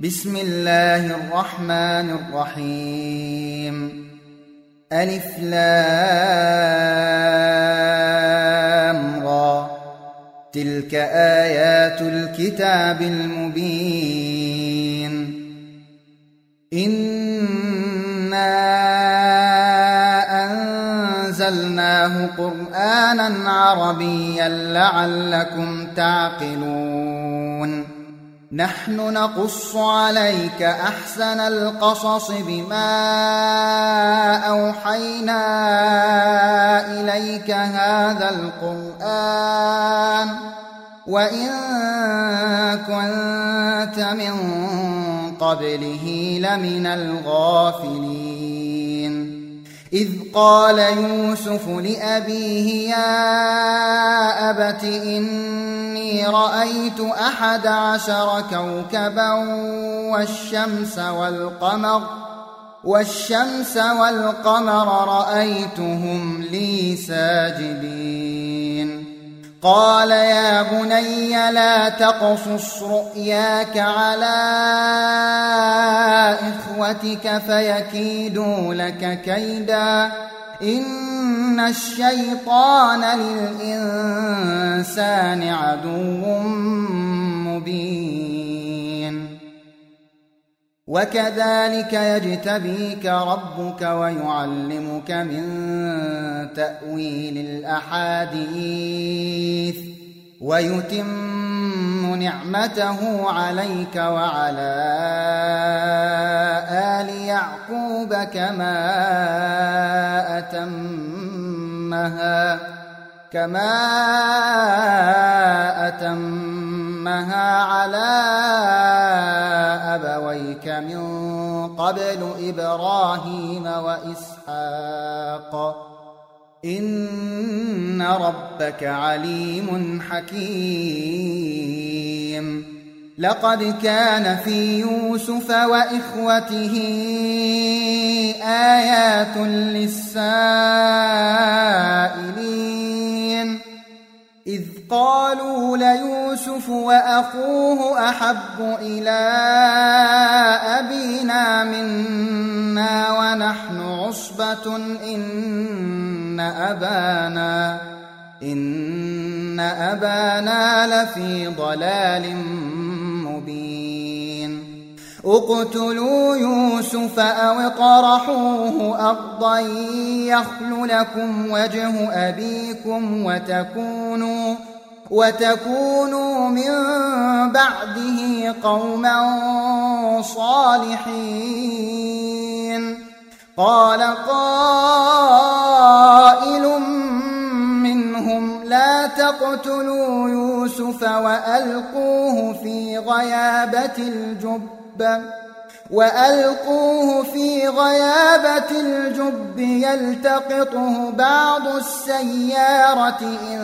بسم الله الرحمن الرحيم. ألف لام را، تلك آيات الكتاب المبين. إنا أنزلناه قرآنا عربيا لعلكم تعقلون. نحن نقص عليك أحسن القصص بما أوحينا إليك هذا القرآن وإن كنت من قبله لمن الغافلين. إذ قال يوسف لأبيه يا أبت إني رأيت 11 كوكبا والشمس والقمر رأيتهم لي ساجدين. قال يا بني لا تقصص رؤياك على إخوتك فيكيدوا لك كيدا إن الشيطان للإنسان عدو مبين. وكذلك يجتبيك ربك ويعلمك من تأويل الأحاديث ويتم نعمته عليك وعلى آل يعقوب كما أتمها على أبويك من قبل إبراهيم وإسحاق إن ربك عليم حكيم. لقد كان في يوسف وإخوته آيات للسائلين إذ قالوا ليوسف وأخوه أحب إلى أبينا منا ونحن عصبة إن أبانا لفي ضلال مبين. اقتلوا يوسف أو اطرحوه أرضا يخل لكم وجه أبيكم وتكونوا من بعده قوما صالحين. قال قائل منهم لا تقتلوا يوسف وألقوه في غيابة الجب يلتقطه بعض السيارة إن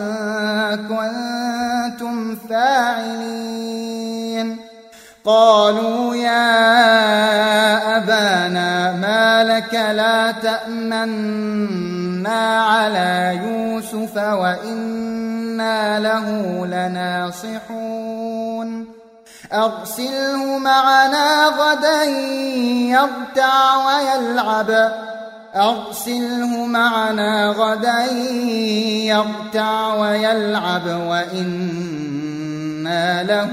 كنتم فاعلين. قالوا يا أبانا ما لك لا تأمنا على يوسف وإنا له لناصحون. أرسله معنا غدا يرتع ويلعب وإنا له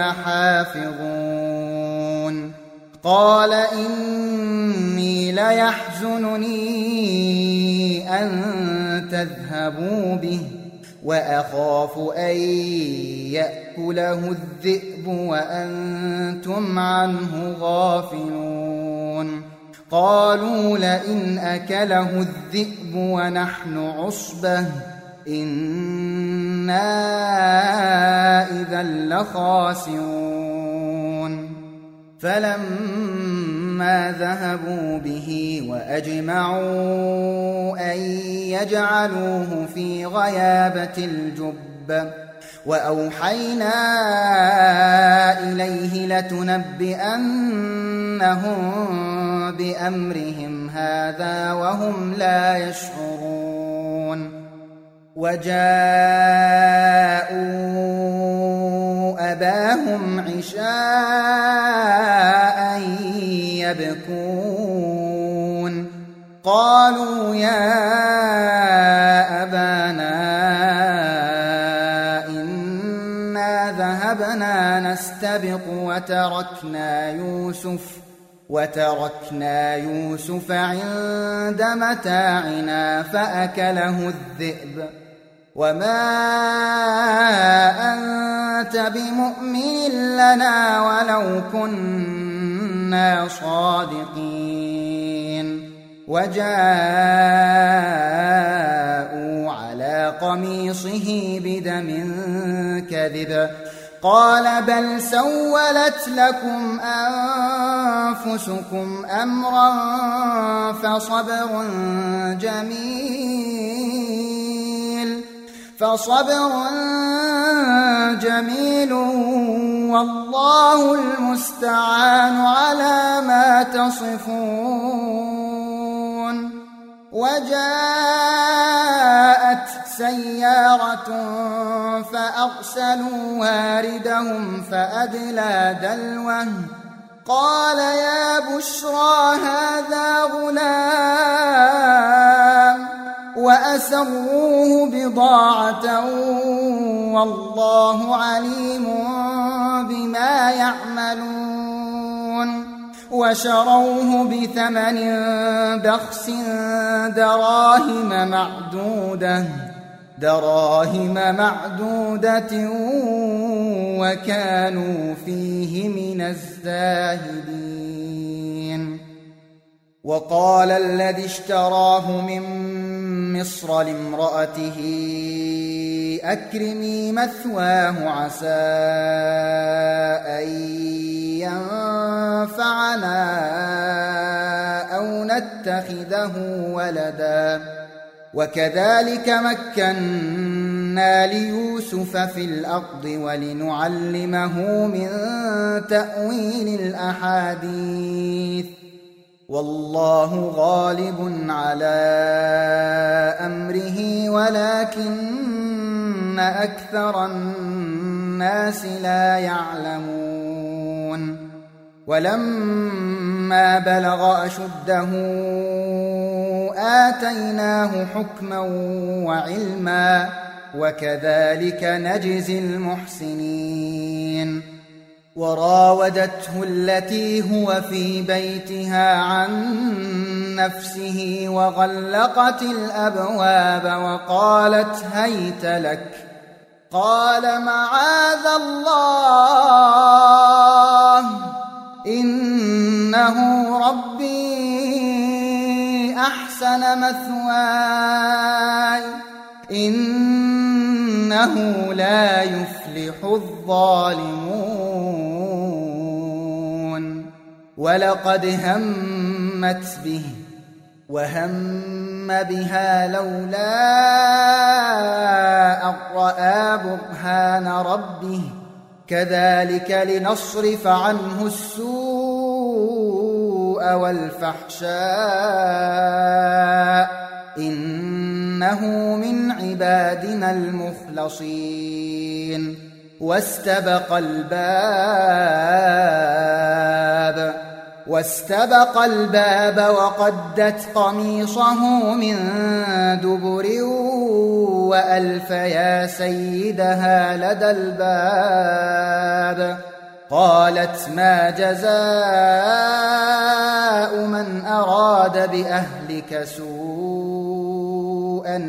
لحافظون. قال إني ليحزنني أن تذهبوا به وأخاف أن يأكله الذئب وأنتم عنه غافلون. قالوا لئن أكله الذئب ونحن عصبة إنا إذا لخاسرون. فلما ذهبوا به وأجمعوا أن يجعلوه في غيابة الجب وأوحينا إليه لتنبئنهم بأمرهم هذا وهم لا يشعرون. وجاءوا أباهم عشاء يبكون قالوا يا أبانا إنا ذهبنا نستبق وتركنا يوسف عند متاعنا فأكله الذئب وما أنت بمؤمن لنا ولو كنا صادقين وجاءوا على قميصه بدم كذب قال بل سولت لكم أنفسكم أمرا فصبر جميل والله المستعان على ما تصفون وجاءت سيارة فأرسلوا واردهم فأدلى دلوه قال يا بشرى هذا غلام وأسروه بضاعة والله عليم بما يعملون وشروه بثمن بخس دراهم معدودة وكانوا فيه من الزاهدين وقال الذي اشتراه من مصر لامرأته أكرمي مثواه عسى أن ينفعنا أو نتخذه ولدا وكذلك مكنا ليوسف في الأرض ولنعلمه من تأويل الأحاديث والله غالب على أمره ولكن أكثر الناس لا يعلمون ولما بلغ أشده آتيناه حكما وعلما وكذلك نجزي المحسنين وراودته التي هو في بيتها عن نفسه وغلقت الأبواب وقالت هيت لك قال معاذ الله إنه ربي أحسن مثواي إنه لا يفلح الظالمون ولقد همت به وهم بها لولا أن رأى برهان ربه كذلك لنصرف عنه السوء والفحشاء إنه من عبادنا المخلصين واستبق الباب وقدت قميصه من دبر وألف يا سيدها لدى الباب قالت ما جزاء من أراد بأهلك سوءا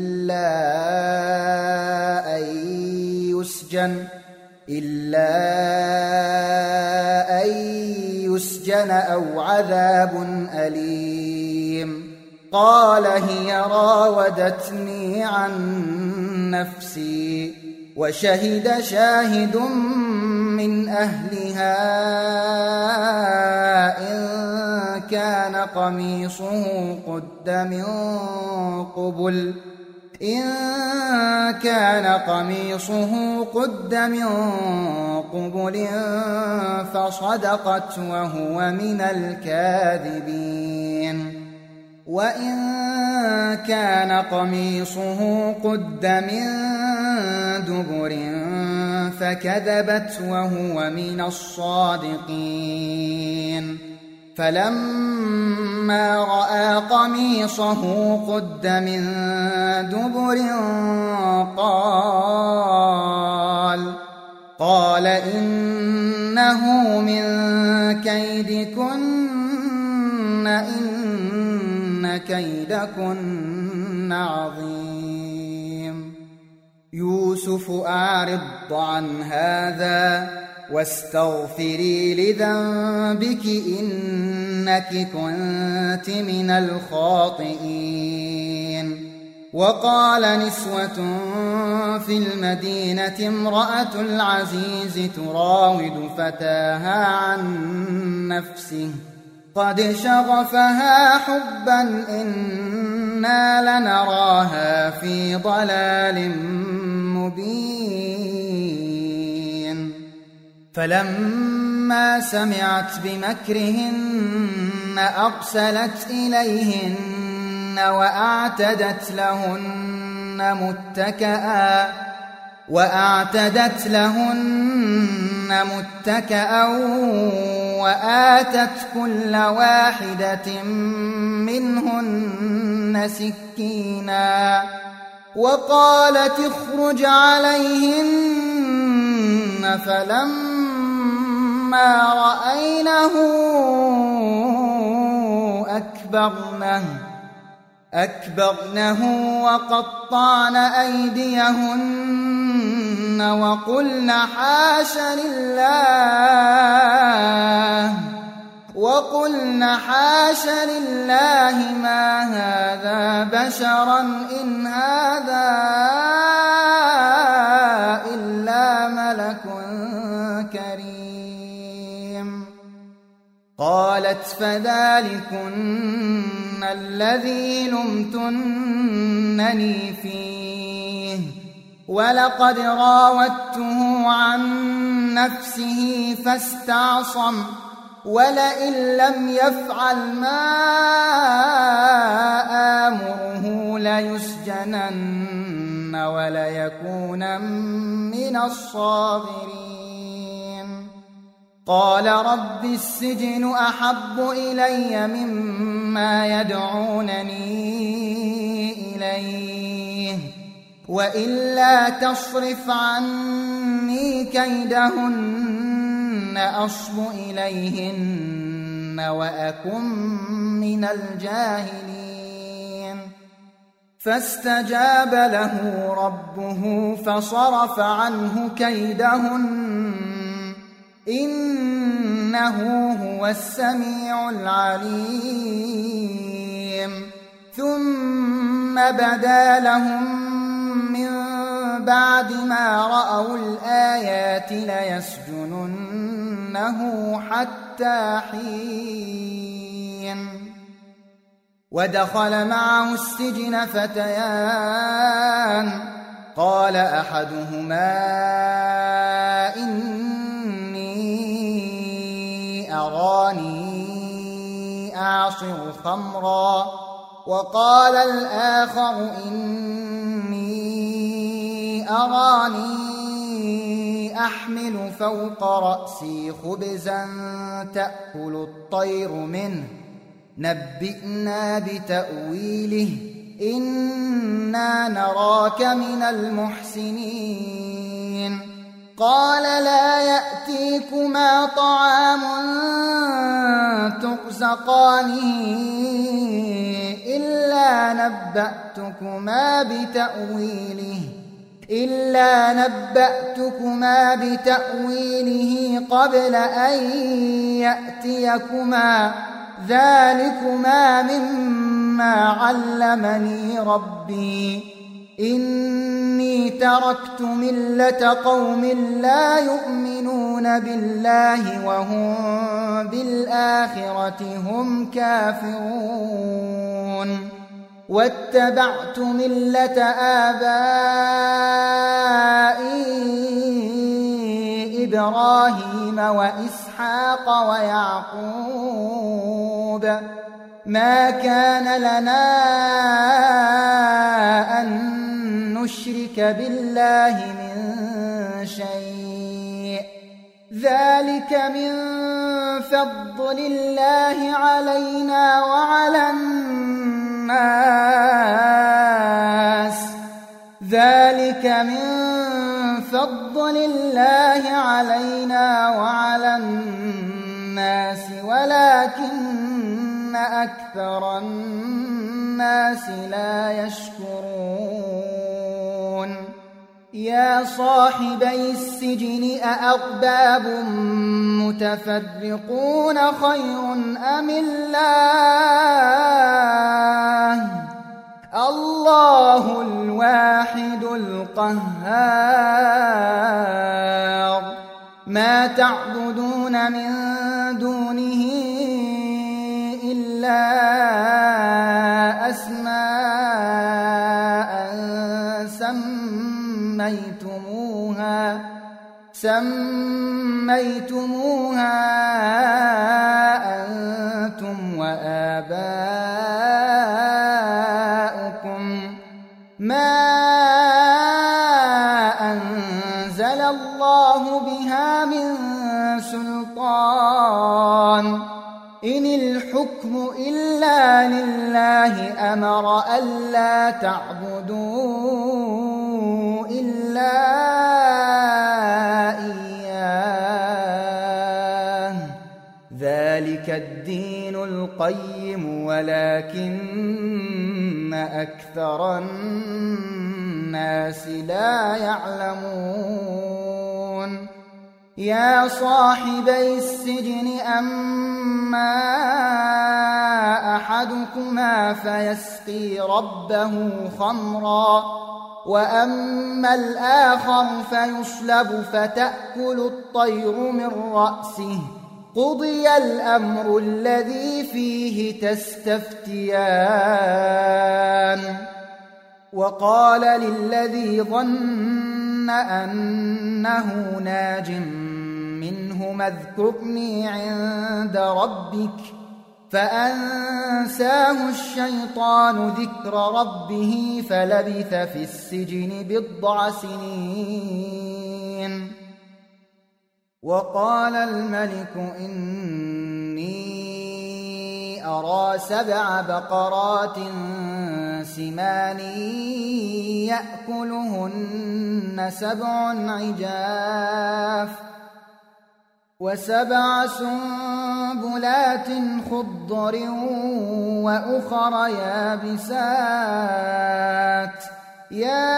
إلا أن يسجن أو عذاب أليم قال هي راودتني عن نفسي وشهد شاهد من أهلها إن كان قميصه قد من قبل فصدقت وهو من الكاذبين وإن كان قميصه قد من دبر فكذبت وهو من الصادقين فلما رأى قميصه قد من دبر قال إنه من كيدكن إن كيدكن عظيم. يوسف أعرض عن هذا واستغفري لذنبك إنك كنت من الخاطئين. وقال نسوة في المدينة امرأة العزيز تراود فتاها عن نفسه قد شغفها حبا إنا لنراها في ضلال مبين. فلما سمعت بمكرهن أرسلت إليهن وأعتدت لهن متكأ وآتت كل واحدة منهن سكينا وقالت اخرج عليهن. فلما رأينه أكبرنه وقطعن أيديهن وقلن حاش لله ما هذا بشرا إن هذا إلا ملك كريم. قالت فذلكن الذي لمتنني فيه ولقد راودته عن نفسه فاستعصم ولئن لم يفعل ما آمره ليسجنن وليكون من الصاغرين. قال رب السجن أحب إلي مما يدعونني إليه وإلا تصرف عني كيدهن أصب إليهن وأكن من الجاهلين. فاستجاب له ربه فصرف عنه كيدهن إنه هو السميع العليم. ثم بدا لهم من بعد ما رأوا الآيات ليسجننه حتى حين. ودخل معه السجن فتيان قال أحدهما إني أراني أعصر خمرا وقال الآخر إني أراني أحمل فوق رأسي خبزا تأكل الطير منه نبئنا بتأويله إنا نراك من المحسنين. قال لا يأتيكما طعام ترزقانه إلا نبأتكما بتأويله قبل أن يأتيكما ذلكما مما علمني ربي إني تركت ملة قوم لا يؤمنون بالله وهم بالآخرة هم كافرون واتبعت ملة آبائي إبراهيم وإسحاق ويعقوب ما كان لنا أن نشرك بالله من شيء ذلك من فضل الله علينا وعلى الناس ذلك من فضل الله علينا وعلى الناس ولكن أكثر الناس لا يشكرون يا صاحبي السجن أأرباب متفرقون خير أم الله الواحد القهار ما تعبدون من دونه إلا أسماء سميتموها أنتم وآباؤكم ما أنزل الله بها من سلطان إن الحكم إلا لله أمر ألا تعبدوا إلا إياه ذلك الدين القيم ولكن أكثر الناس لا يعلمون يا صاحبي السجن أما أحدكما فيسقي ربه خمرا وأما الآخر فيصلب فتأكل الطير من رأسه قضي الأمر الذي فيه تستفتيان وقال للذي ظن أنه ناج منهما اذكرني عند ربك فأنساه الشيطان ذكر ربه فلبث في السجن 9 سنين وقال الملك إني أرى 7 بقرات سمان يأكلهن 7 عجاف و7 سنبلات خضر وأخر يابسات يا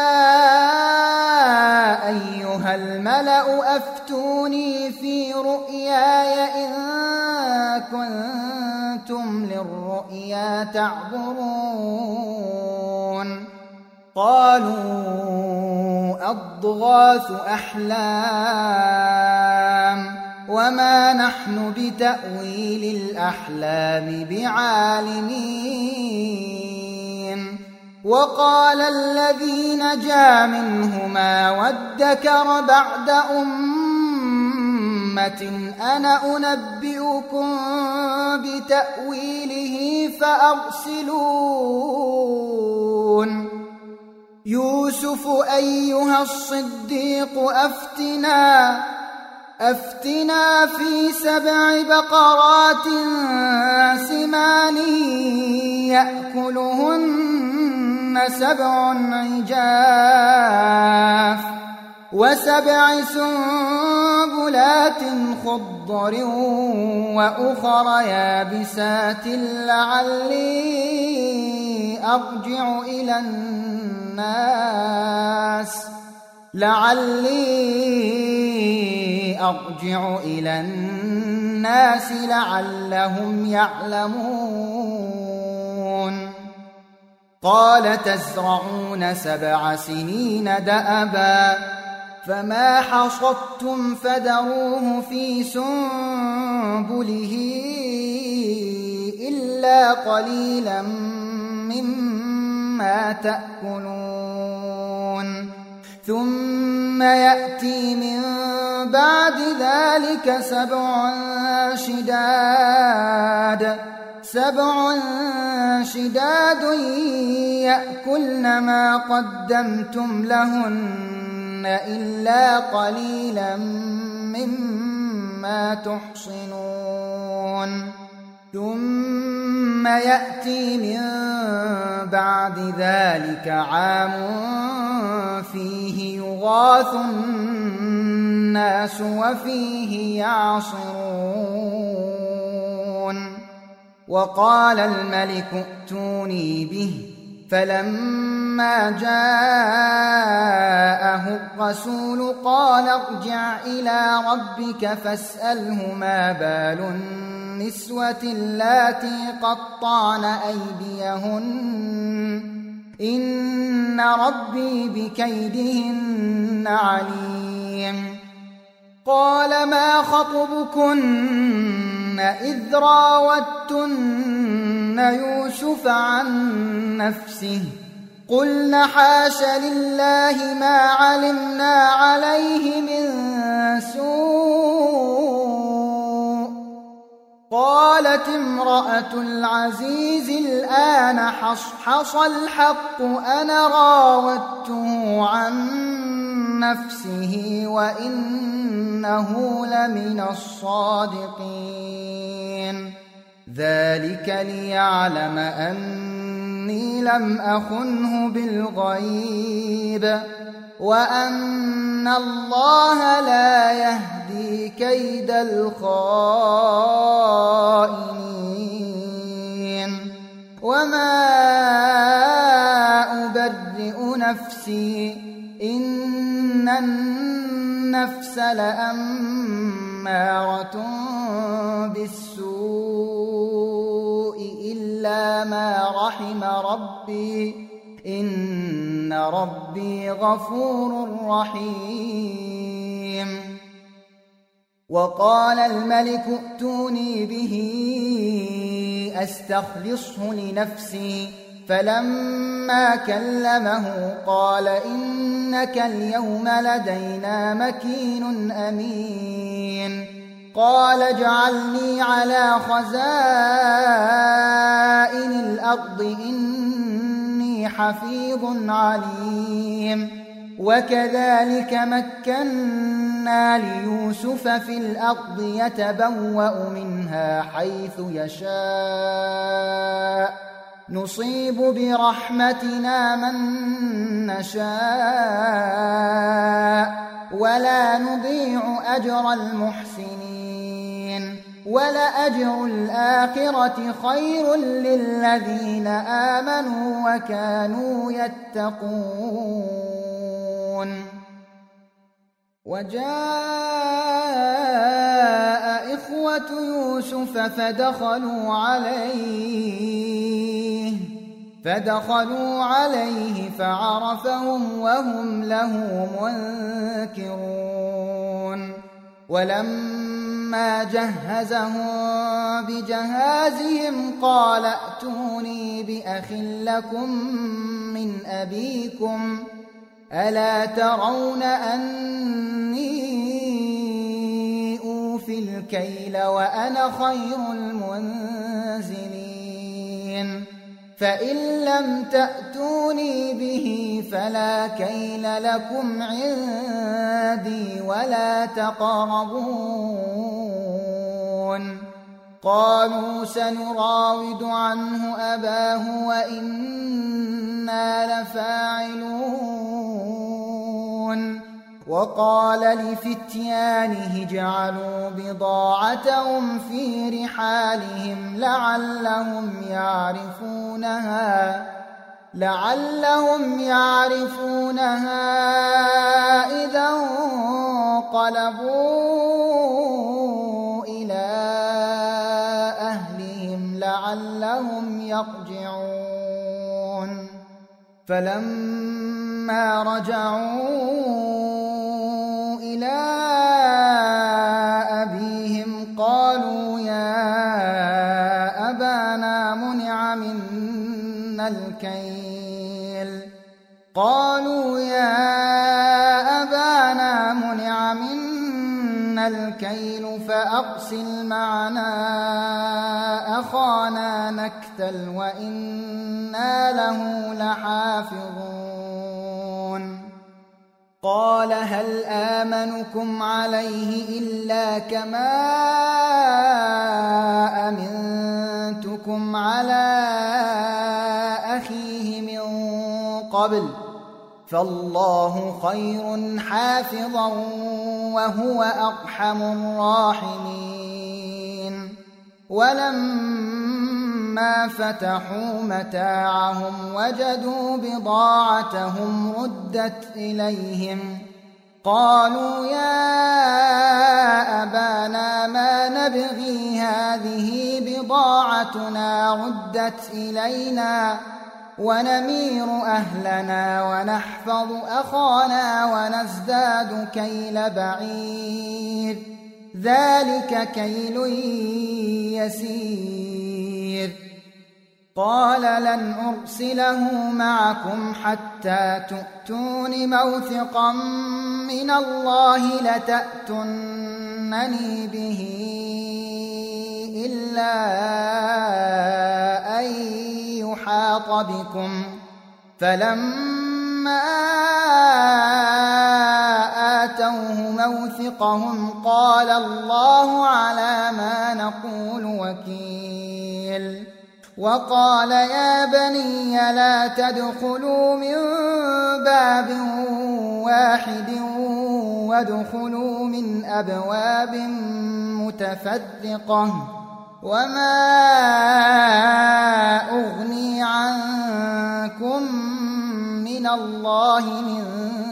أيها الملأ أفتوني في رؤياي إن كنتم للرؤيا تعبرون قالوا أضغاث أحلام وما نحن بتأويل الأحلام بعالمين وقال الذي نجا منهما وادكر بعد أمة أنا أنبئكم بتأويله فأرسلون يوسف أيها الصديق أفتنا في 7 بقرات سمان يأكلهن 7 عجاف و7 سنبلات خضر وأخر يابسات لعلي أرجع إلى الناس لعلهم يعلمون قال تزرعون 7 سنين دأبا فما حصدتم فذروه في سنبله إلا قليلا مما تأكلون ثم يأتي من بعد ذلك 7 شداد يأكلن ما قدمتم لهن إلا قليلا مما تحصنون ثم يأتي من بعد ذلك عام فيه يغاث الناس وفيه يعصرون وقال الملك ائتوني به فلما جاءه الرسول قال ارجع إلى ربك فاسأله ما بال النسوة اللاتي قطعن أيديهن إن ربي بكيدهن عليم قال ما خطبكن إذ راوتن يوسف عن نفسه قلن حاش لله ما علمنا عليه من سوء قالت امرأة العزيز الآن حصحص الحق أنا راودته عن نفسه وإنه لمن الصادقين ذلك ليعلم أني لم أخنه بالغيب وأن الله لا يهدي كيد الخائنين وما أبرئ نفسي إن النفس لأمارة بالسوء إلا ما رحم ربي إن ربي غفور رحيم وقال الملك ائتوني به أستخلصه لنفسي فلما كلمه قال إنك اليوم لدينا مكين أمين قال اجعلني على خزائن الأرض إني حفيظ عليم وكذلك مكنا ليوسف في الأرض يتبوأ منها حيث يشاء نصيب برحمتنا من نشاء ولا نضيع أجر المحسنين ولأجر الآخرة خير للذين آمنوا وكانوا يتقون وجاء إخوة يوسف فدخلوا عليه فعرفهم وهم له منكرون ولما جهزهم بجهازهم قال ائتوني بأخ لكم من أبيكم ألا ترون أني أوفي الكيل وأنا خير المنزلين فإن لم تأتوني به فلا كيل لكم عندي ولا تقربون قالوا سنراود عنه أباه وإنا لفاعلون وقال لفتيانه اجعلوا بضاعتهم في رحالهم لعلهم يعرفونها إذا انقلبوا إلى أهلهم لعلهم يرجعون فلما رجعوا إلى أبيهم قالوا يا أبانا منع منا الكيل فأرسل معنا أخانا نكتل وإنا له لحافظون قال هل آمنكم عليه إلا كما أمنتكم على أخيه من قبل فالله خير حافظا وهو أرحم الراحمين ولما فتحوا متاعهم وجدوا بضاعتهم ردت إليهم قالوا يا أبانا ما نبغي هذه بضاعتنا ردت إلينا ونمير أهلنا ونحفظ أخانا ونزداد كيل بعير ذلك كيل يسير قال لن أرسله معكم حتى تؤتون موثقا من الله لتأتونني به إلا أن يحاط بكم فلما آتوه موثقهم قال الله على ما نقول وكيل وقال يا بني لا تدخلوا من باب واحد وادخلوا من أبواب متفرقة وما أغني عنكم من الله من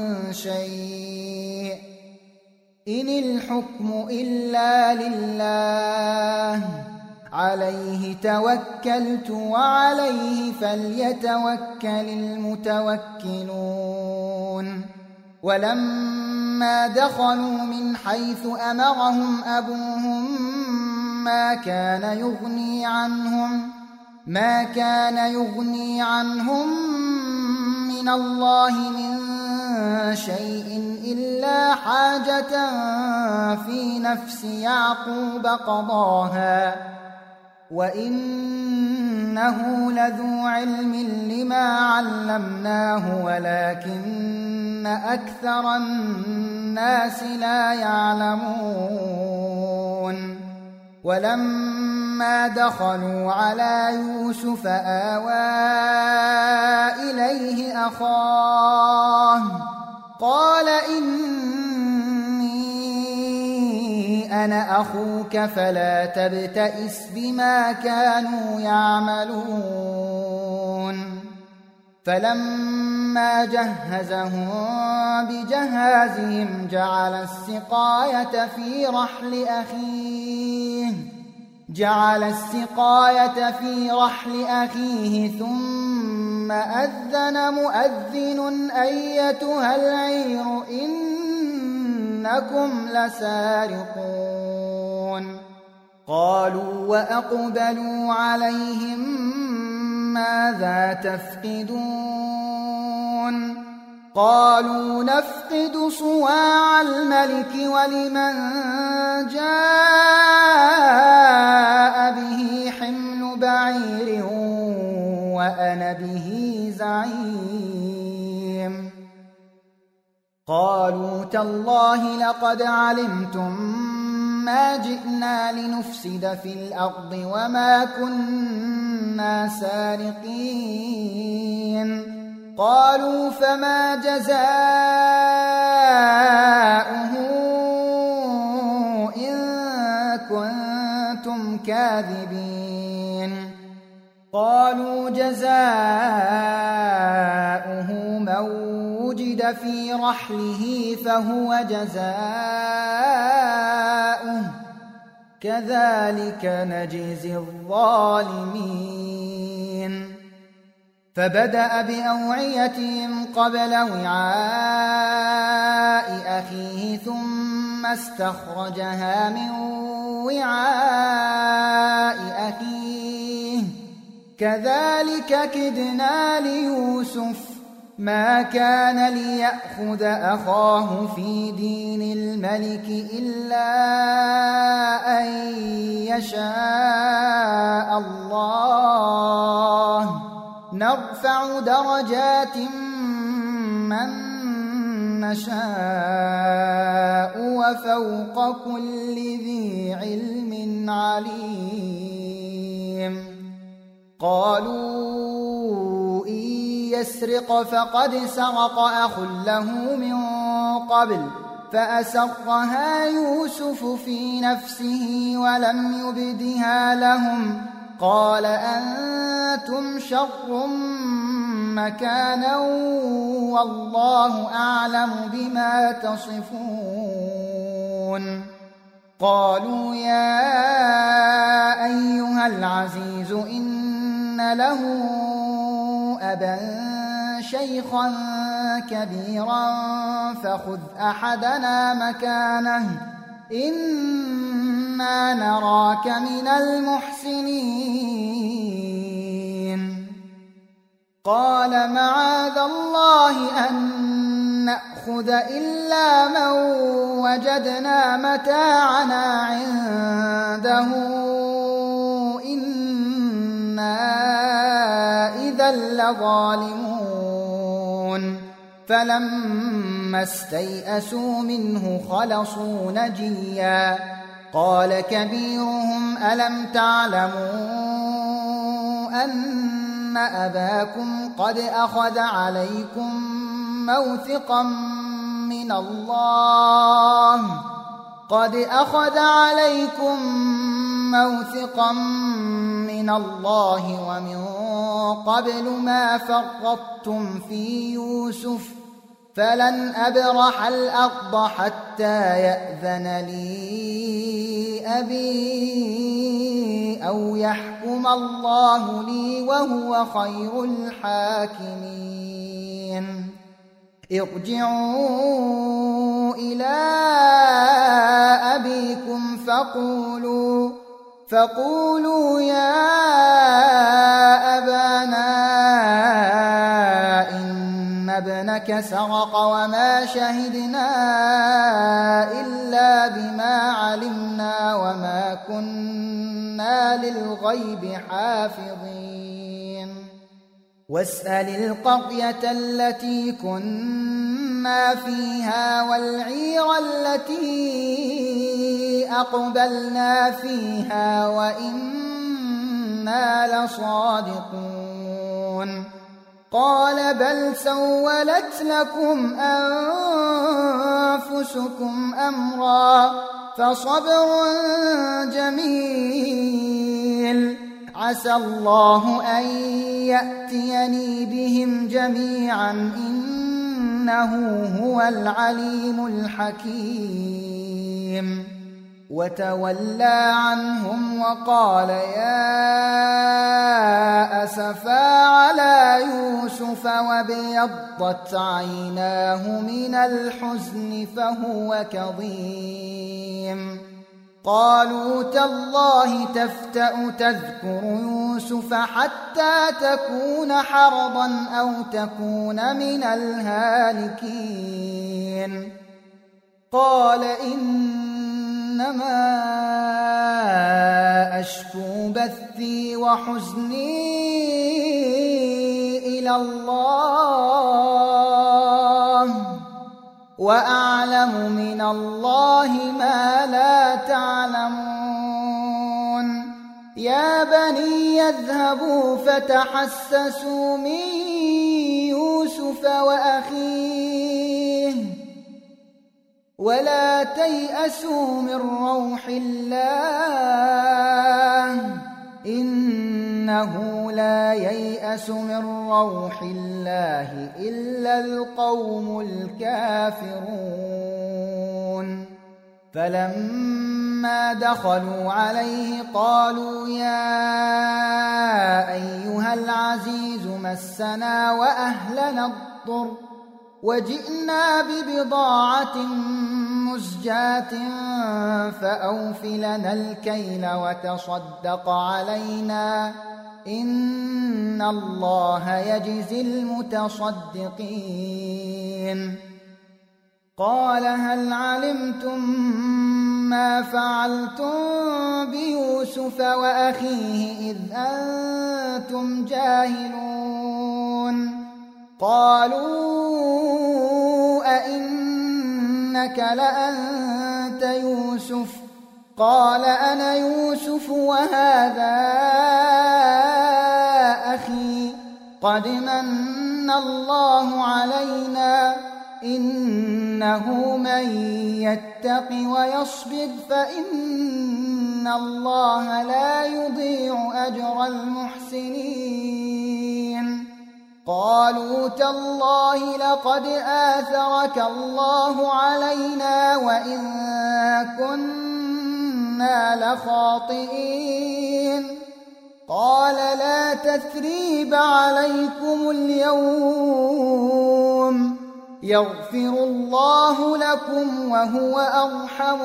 شيء إن الحكم إلا لله عليه توكلت وعليه فليتوكل المتوكلون ولما دخلوا من حيث أمرهم أبوهم ما كان يغني عنهم من الله من شيء إلا حاجة في نفس يعقوب قضاها وإنه لذو علم لما علمناه ولكن أكثر الناس لا يعلمون ولما دخلوا على يوسف آوى إليه أخاه قال إني أنا أخوك فلا تبتئس بما كانوا يعملون فلما جهزهم بجهازهم جعل السقاية في رحل أخيه ثم أذن مؤذن أيتها العير إنكم لسارقون قالوا وأقبلوا عليهم ماذا تفقدون قالوا نفقد صواع الملك ولمن جاء به حمل بعير وأنا به زعيم قالوا تالله لقد علمتم ما جئنا لنفسد في الأرض وما كنا سارقين قالوا فما جزاؤه إن كنتم كاذبين قالوا جزاؤه من وجد في رحله فهو جزاؤه كذلك نجزي الظالمين فبدأ بأوعيتهم قبل وعاء أخيه ثم استخرجها من وعاء أخيه كذلك كدنا ليوسف ما كان ليأخذ أخاه في دين الملك إلا أن يشاء الله نرفع درجات من نشاء وفوق كل ذي علم عليم. قالوا إن يسرق فقد سرق أخ له من قبل فأسرها يوسف في نفسه ولم يبدها لهم قال أنتم شر مكانا والله أعلم بما تصفون. قالوا يا أيها العزيز إن له أبا شيخا كبيرا فخذ أحدنا مكانه إنا نراك من المحسنين. قال معاذ الله أن نأخذ إلا من وجدنا متاعنا عنده إنا إذا لظالمون. فلما استيئسوا منه خلصوا نجيا. قال كبيرهم ألم تعلموا أن أباكم قد أخذ عليكم موثقا من الله ومن قبل ما فرطتم في يوسف فلن أبرح الأرض حتى يأذن لي أبي أو يحكم الله لي وهو خير الحاكمين. ارجعوا إلى أبيكم فقولوا يا أبانا إن ابنك سرق وما شهدنا إلا بما علمنا وما كنا للغيب حافظين. واسأل القرية التي كنا فيها والعير التي أقبلنا فيها وإنا لصادقون. قال بل سولت لكم أنفسكم أمرا فصبر جميل عسى الله أن يأتيني بهم جميعا إنه هو العليم الحكيم. وتولى عنهم وقال يا أسفا على يوسف وابيضت عيناه من الحزن فهو كظيم. قالوا تالله تفتأ تذكر يوسف حتى تكون حرضا أو تكون من الهالكين. قال إنما أشكو بثي وحزني إلى الله وأعلم من الله ما لا تعلمون. يا بني يذهبوا فتحسسوا من يوسف وأخيه ولا تيأسوا من روح الله إنه لا ييأس من روح الله إلا القوم الكافرون. فلما دخلوا عليه قالوا يا أيها العزيز مسنا وأهلنا الضر وجئنا ببضاعة مزجاة فأوف لنا الكيل وتصدق علينا إن الله يجزي المتصدقين. قال هل علمتم ما فعلتم بيوسف وأخيه إذ أنتم جاهلون؟ قالوا أئنك لأنت يوسف؟ قال أنا يوسف وهذا أخي قد من الله علينا إنه من يتق ويصبر فإن الله لا يضيع أجر المحسنين. قالوا تالله لقد آثرك الله علينا وإن كنا لخاطئين. قال لا تثريب عليكم اليوم يغفر الله لكم وهو أرحم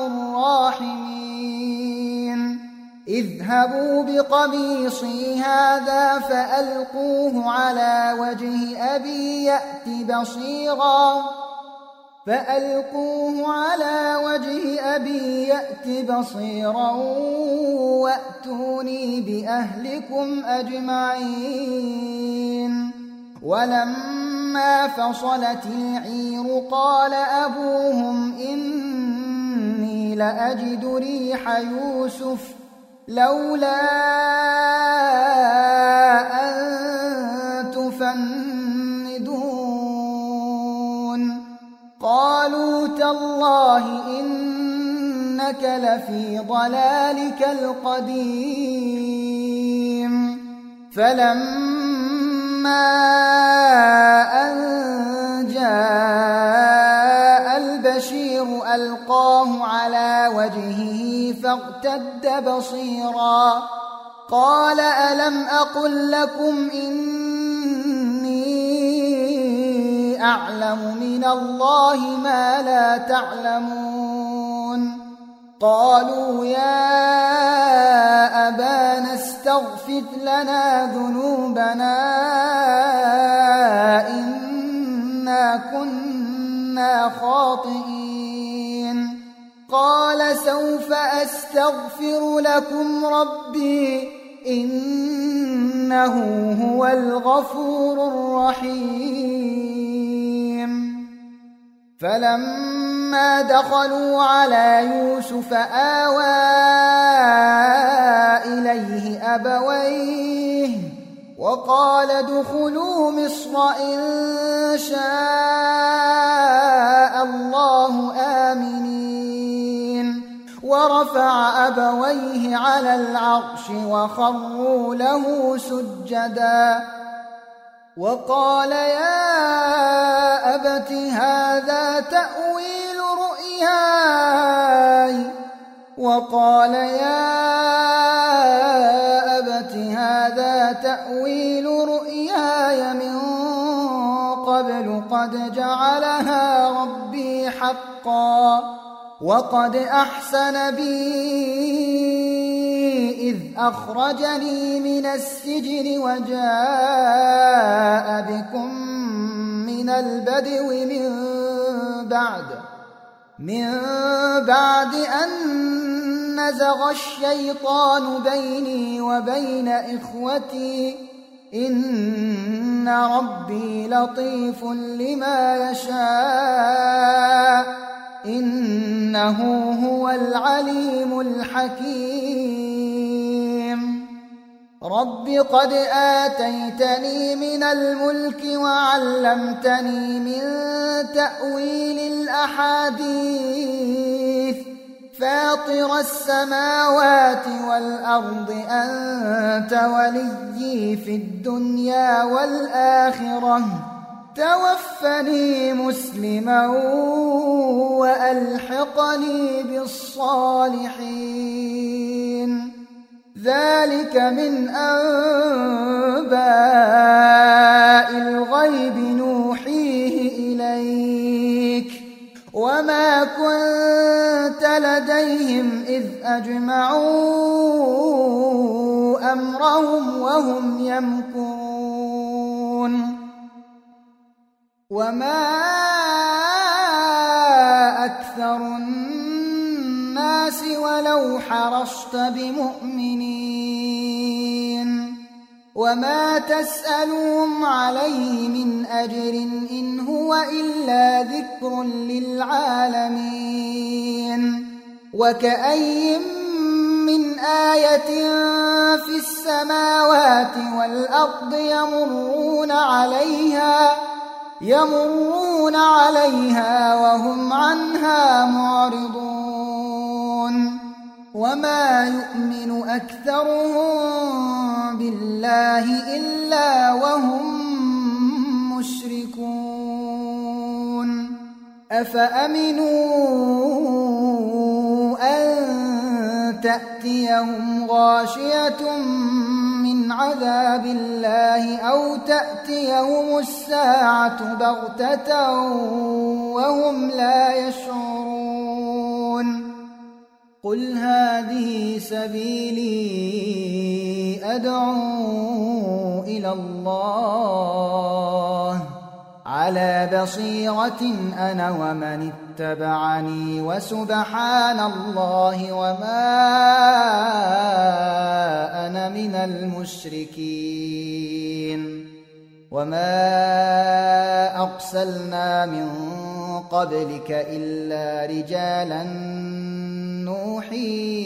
الراحمين. اذهبوا بقميصي هذا فألقوه على وجه أبي يأت بصيرا وأتوني بأهلكم أجمعين. ولما فصلت العير قال أبوهم إني لأجد ريح يوسف لولا أن تفندون. قالوا تالله إنك لفي ضلالك القديم. فلما أن جاء البشير ألقاه على وجهه فارتد بصيرا قال ألم أقل لكم إني أعلم من الله ما لا تعلمون. قالوا يا أبانا استغفر لنا ذنوبنا إنا كنا خاطئين. قال سوف أستغفر لكم ربي إنه هو الغفور الرحيم. فلما دخلوا على يوسف آوى إليه أبويه وقال ادخلوا مصر إن شاء الله آمنين. ورفع أبويه على العرش وخروا له سجدا وقال يا أبت هذا تأويل رؤياي من قبل قد جعلها ربي حقا وقد أحسن بي إذ أخرجني من السجن وجاء بكم من البدو من بعد أن نزغ الشيطان بيني وبين إخوتي إن ربي لطيف لما يشاء إنه هو العليم الحكيم. رب قد آتيتني من الملك وعلمتني من تأويل الأحاديث فاطر السماوات والأرض أنت وليي في الدنيا والآخرة توفني مسلما وألحقني بالصالحين. ذلك من أنباء الغيب نوحيه إليك وما كنت لديهم إذ أجمعوا أمرهم وهم يمكرون. وما أكثر الناس ولو حرصت بمؤمنين وما تسألهم عليه من أجر إن هو إلا ذكر للعالمين لكأي من آية في السماوات والأرض يمرون عليها وهم عنها معرضون وما يؤمن أكثرهم بالله إلا وهم مشركون أفأمنوا أن تأتيهم غاشية من عذاب الله أو تأتيهم الساعة بغتة وهم لا يشعرون قل هذه سبيلي أدعو إلى الله على بصيرة أنا ومن اتبعني وسبحان الله وما أنا من المشركين وما أرسلنا من قبلك إلا رجالا نوحي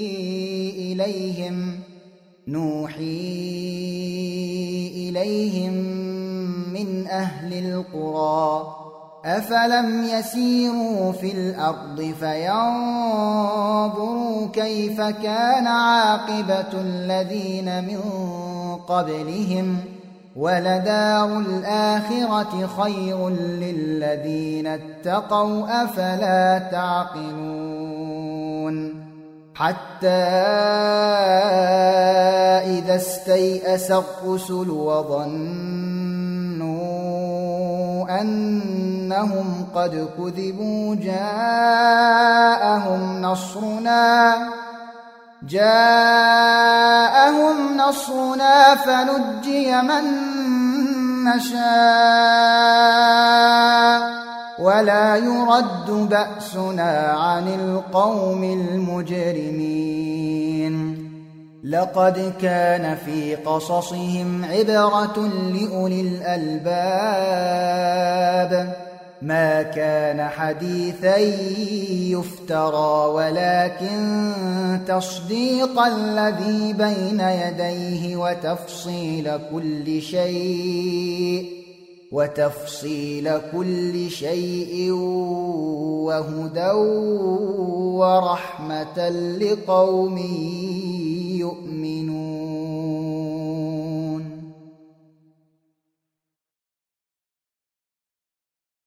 إليهم من أهل القرى أفلم يسيروا في الأرض فينظروا كيف كان عاقبة الذين من قبلهم ولدار الآخرة خير للذين اتقوا أفلا تعقلون حتى إذا استيأس الرسل وظنوا أنهم قد كذبوا جاءهم نصرنا فنجي من نشاء ولا يرد بأسنا عن القوم المجرمين لقد كان في قصصهم عبرة لأولي الألباب ما كان حديثا يفترى ولكن تصديق الذي بين يديه وتفصيل كل شيء وهدى ورحمة لقوم يؤمنون